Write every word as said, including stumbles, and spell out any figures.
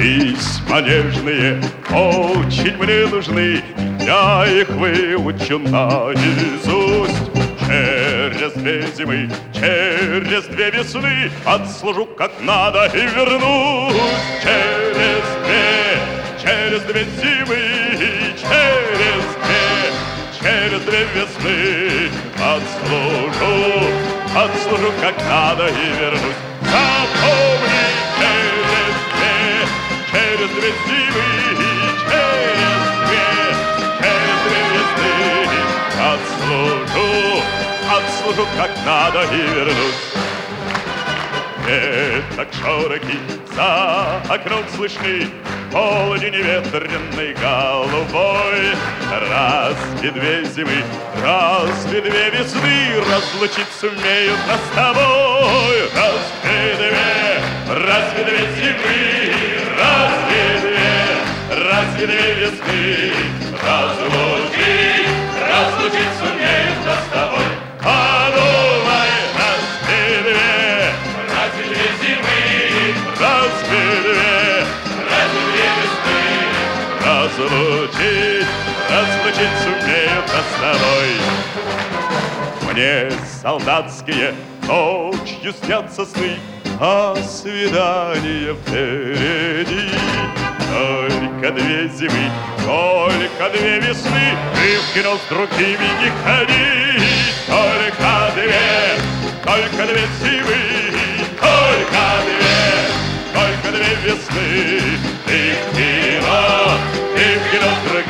Письма нежные очень мне нужны, я их выучу наизусть. Через две зимы, через две весны отслужу как надо и вернусь. Через две, через две зимы, через две, через две весны отслужу, отслужу как надо и вернусь. Запомни, через две, через две зимы, через две, через две весны отслужу, отслужу как надо и вернусь. Веток шороки за окном слышны, полдень ветреной головой. Разве две зимы, разве две весны разлучить сумеют нас с тобой? Разве две, разве две зимы, разве две, разве две весны разлучить, разлучить сумеют нас с тобой? Подумай, разве две, разве две зимы, разве две, разве две весны разлучить, разлучить сумеют нас с тобой? Мне солдатские ночью снятся сны, а свидание впереди. Только две зимы, только две весны, ты в кино с другими не ходи. Только две, только две зимы, только две, только две весны, ты в кино, ты в кино с другими